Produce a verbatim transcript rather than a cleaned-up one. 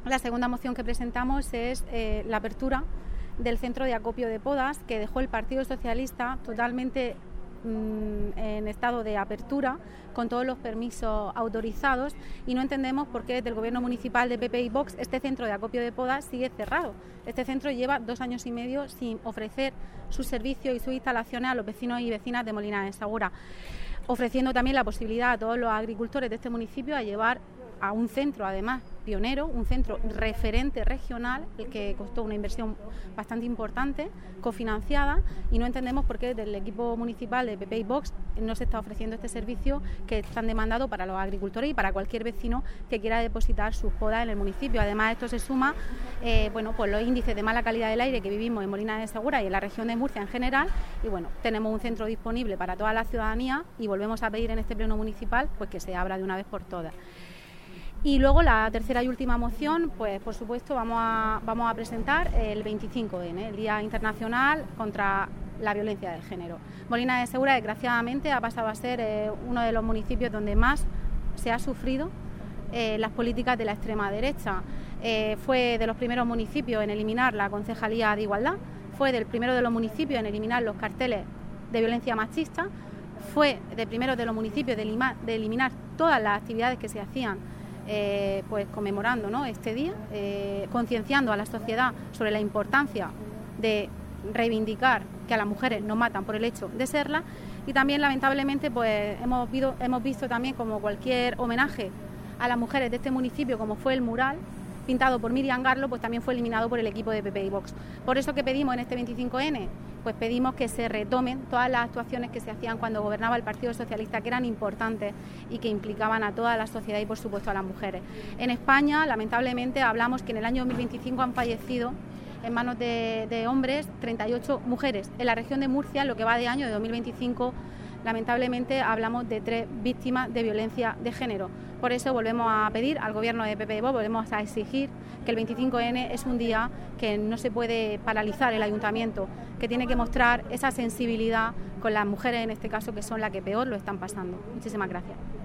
La segunda moción que presentamos es eh, la apertura del centro de acopio de podas, que dejó el Partido Socialista totalmente mmm, en estado de apertura, con todos los permisos autorizados, y no entendemos por qué desde el Gobierno municipal de P P y Vox este centro de acopio de podas sigue cerrado. Este centro lleva dos años y medio sin ofrecer sus servicios y sus instalaciones a los vecinos y vecinas de Molina de Segura, ofreciendo también la posibilidad a todos los agricultores de este municipio a llevar a un centro, además, pionero, un centro referente regional, el que costó una inversión bastante importante, cofinanciada, y no entendemos por qué del equipo municipal de P P y Vox no se está ofreciendo este servicio que es tan demandado para los agricultores y para cualquier vecino que quiera depositar sus podas en el municipio. Además, esto se suma eh, bueno, pues los índices de mala calidad del aire que vivimos en Molina de Segura y en la región de Murcia en general, y bueno, tenemos un centro disponible para toda la ciudadanía y volvemos a pedir en este pleno municipal pues que se abra de una vez por todas. Y luego la tercera y última moción, pues por supuesto vamos a, vamos a presentar el veinticinco ene, el Día Internacional contra la Violencia de Género. Molina de Segura, desgraciadamente, ha pasado a ser eh, uno de los municipios donde más se ha sufrido eh, las políticas de la extrema derecha. Eh, fue de los primeros municipios en eliminar la Concejalía de Igualdad, fue del primero de los municipios en eliminar los carteles de violencia machista, fue del primero de los municipios de, lima, de eliminar todas las actividades que se hacían Eh, pues conmemorando, ¿no?, este día, eh, concienciando a la sociedad sobre la importancia de reivindicar que a las mujeres nos matan por el hecho de serlas, y también lamentablemente pues hemos, visto, hemos visto también como cualquier homenaje a las mujeres de este municipio, como fue el mural pintado por Miriam Garlo, pues también fue eliminado por el equipo de P P y Vox. Por eso que pedimos en este veinticinco ene, pues pedimos que se retomen todas las actuaciones que se hacían cuando gobernaba el Partido Socialista, que eran importantes y que implicaban a toda la sociedad y por supuesto a las mujeres. En España, lamentablemente, hablamos que en el año dos mil veinticinco han fallecido en manos de, de hombres treinta y ocho mujeres. En la región de Murcia, en lo que va de año de dos mil veinticinco, lamentablemente hablamos de tres víctimas de violencia de género. Por eso volvemos a pedir al Gobierno de P P y Vox, volvemos a exigir que el veinticinco ene es un día que no se puede paralizar el ayuntamiento, que tiene que mostrar esa sensibilidad con las mujeres, en este caso, que son las que peor lo están pasando. Muchísimas gracias.